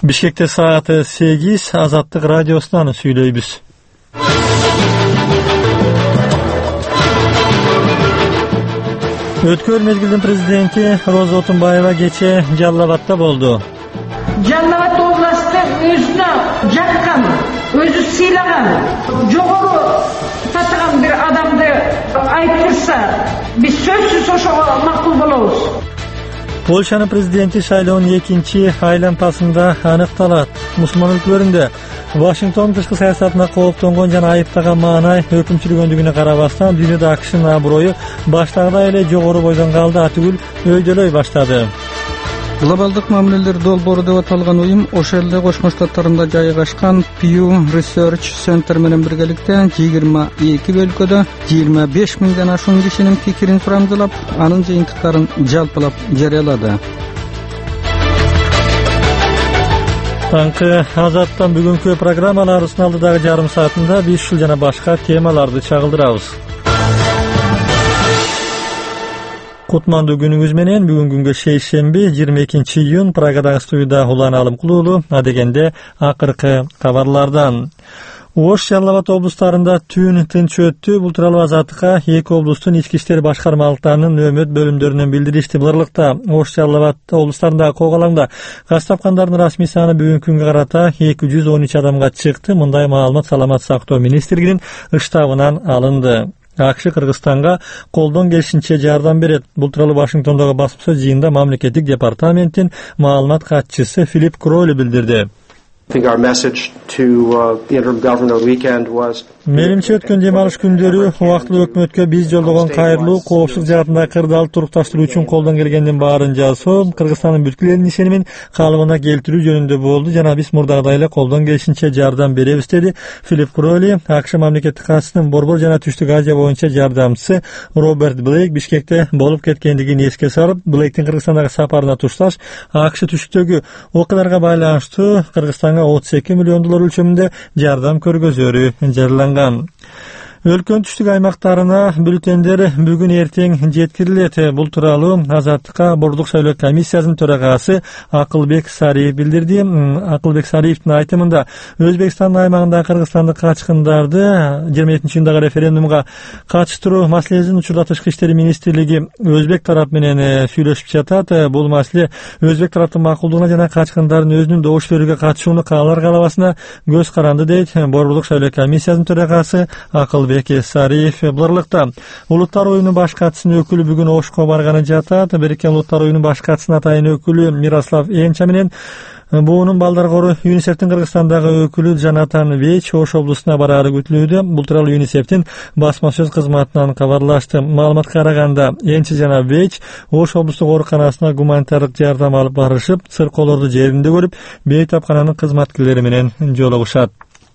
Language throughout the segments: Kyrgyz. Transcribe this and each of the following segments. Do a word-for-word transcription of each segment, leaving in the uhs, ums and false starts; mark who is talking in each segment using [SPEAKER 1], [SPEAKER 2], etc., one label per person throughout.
[SPEAKER 1] Бишкекте сааты сегиз, Азаттык радиосунан сүйлөйбүз. Өткөн мезгилдин президенти Роза Отунбаева кече Жалал Абадта болду.
[SPEAKER 2] Жалал Абад областы өзүнө жаккан, өзү сыйлаган, жогору татыган бир адамды айтырса, биз сөзсүз ошого макул болобуз.
[SPEAKER 1] Польшанын президенти шайлоонун экинчи айлантасында аныкталат. Мусулман өлкөлөрүндө Вашингтон тышкы саясатына кооптонгон жана айыптаган маанай өкүм сүргөндүгүнө карабастан дүйнөдө АКШнын аброю баштагыдай эле жогору бойдон калды, атүгүл өйдөлөй баштады.
[SPEAKER 3] Глобалдык мамилелер долбоору деп аталган уюм ошол эле Кошмо Штаттарында жайгашкан Pew Research Center менен биргеликте жыйырма эки өлкөдө жыйырма беш миңден ашуун кишинин пикирин сурамдылап, анын жыйынтыктарын жалпылап жарыялады.
[SPEAKER 1] Таңкы Азаттан бүгүнкү программаларыбыздын алдыдагы жарым саатында биз ушул жана башка темаларды чагылдырабыз. Кутмандуу күнүңүз менен. Бүгүн күнгө шейшемби жыйырма экинчи июнь Прагадагы студияда улан алым кылуулу. Адегенде акыркы кабарлардан. Ош, Жалал Абад облустарында түн тынч өттү. Бул тууралуу Азаттыкка эки облустун ички иштер башкармалыктарынын нөөмөт бөлүмдөрүнөн билдиришти. Буларлыкта Ош, Жалал Абад облустарындагы кол алаңда газ тапкандардын расмий саны бүгүнкү күнгө карата эки жүз он үч адамга чыкты. Мындай маалымат Саламат сактоо министрлигинин штабынан алынды. АКШ Кыргызстанга колдон келишинче жардам берет. Бул тууралуу Вашингтондогу басма жыйында мамлекеттик департаменттин маалымат катчысы Филипп Кройли билдирди. Менимче өткөн дем алыш күндөрү убактылуу өкмөткө биз жолдогон кайрылуу коопсуздук жаатындагы кырдаалды турукташтыруу үчүн колдон келгендин баарын жасоо, Кыргызстандын бүткүл элдин ишенимин калыбына келтирүү жөнүндө болду жана биз мурдагыдай эле колдон келишинче жардам беребиз, деди Филипп Кройли. АКШ мамлекеттик катчысынын Борбор жана Түштүк Азия боюнча жардамчысы Роберт Блейк Бишкекте болуп кеткендигин эске салып, Блейктин Кыргызстандагы сапарына тушташ АКШ түштүктөгү окуяларга байланыштуу Кыргызстанга отуз эки миллион доллар өлчөмүндө жардам көргөзөрү жарыяланган. Өлкөнүн түштүк аймактарына бюллетендер бүгүн эртең жеткирилет. Бул тууралуу Азаттыкка Бордук шайлоо комиссиясынын төрагасы Акылбек Сариев билдирди. Акылбек Сариевдин айтымында Өзбекстандын аймагындагы кыргызстандык качкындарды жыйырма экинчи июндагы референдумга катыштыруу маселесин учурда тышкы иштер министрлиги өзбек тарап менен сүйлөшүп жатат. Бул маселе өзбек тараптын макулдугуна жана качкындардын өзүнүн добуш берүүгө катышууну каалар каалабасына көз каранды, дейт Бордук шайлоо комиссиясынын төрагасы Акылбек Сариев. Буларлыкта Улуттар оюнунун баш катчысынын өкүлү бүгүн Ошко барганы жатат. Бириккен Улуттар оюнунун баш катчысынын атайын өкүлү Мирослав Энча менен буунун балдар кору ЮНИСЕФтин Кыргызстандагы өкүлү Жанатан Веч Ош облусуна бараары күтүлүүдө. Бул тууралуу ЮНИСЕФтин басма сөз кызматынан кабарлашты. Маалыматка караганда Энча жана Веч Ош облустук ооруканасына гуманитардык жардам алып барышып, циркоолорду жеринде көрүп, бейтапкананын кызматкерлери менен жолугушат.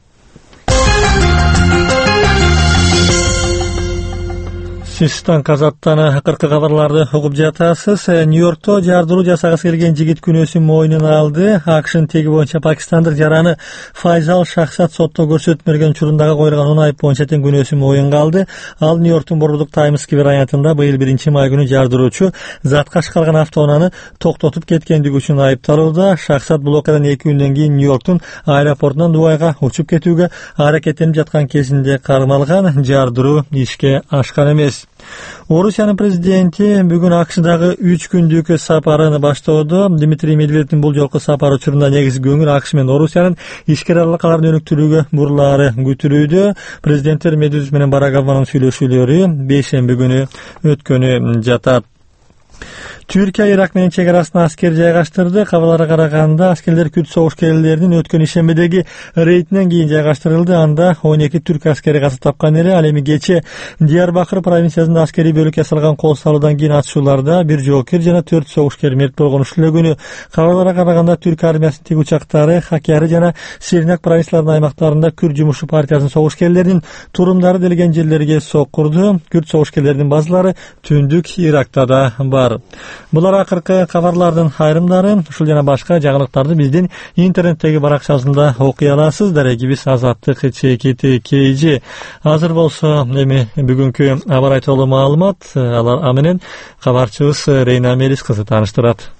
[SPEAKER 1] Сизтан Казаттан акыркы кабарларды угуп жатасыз. Нью-Йоркто жардыруу жасагысы келген жигит күнөөсүн мойнуна алды. АКШнын теги боюнча пакистандык жараны Файзал Шахсат сотто көрсөтүп берген учурундагы койулган он айып боюнча тең күнөөсүн мойнунга алды. Ал Нью-Йорктун Борбордук Таймс аянтында быйыл биринчи май күнү жардыруучу затка калган автоунааны токтотуп кеткендиги үчүн айыпталууда. Шахсат бул окуядан эки күндөн кийин Нью-Йорктун аэропортунан Дубайга учуп кетүүгө аракеттенип жаткан кезинде кармалган. Жардыруу ишке ашкан эмес. Орусиянын президенти бүгүн АКШдагы үч күндүк сапарын баштоодо. Дмитрий Медведевдин бул жолку сапары учурунда негизги көңүл АКШ менен Орусиянын ишкер алакаларын өнүктүрүүгө бурулаары күтүлүүдө. Президенттер Медведев менен Барак Обаманын сүйлөшүүлөрү бейшемби күнү өткөнү жатат. Түркия Ирак менен чек арасына аскер жайгаштырды. Кабарларга караганда аскерлер Күрд согушкерлеринин өткөн ишембидеги рейдинен кийин жайгаштырылды. Анда он эки түрк аскери каза тапкан эле. Ал эми кече Диярбакыр провинциясында аскери бөлүк ясалган кол салуудан кийин атышууларда бир жоокер жана төрт согушкер мерт болгон. Ушул эле күнү кабарларга караганда түрк армиясынын тиг учактары Хакяри жана Сирнак провинцияларынын аймактарында Күрд жумушчу партиясынын согушкерлеринин турумдары делген жерлерге соккурду. Күрд согушкерлеринин базалары түндүк Иракта да бар. Булар акыркы кабарлардын айрымдары. Ушул жана башка жаңылыктарды биздин интернеттеги баракчасында окуй аласыз. Дарегибиз Азаттык чекити кейжи. Азыр болсо эми бүгүнкү аба айтылуу маалымат алар менен кабарчыбыз Рейна Мелис кызы тааныштырат.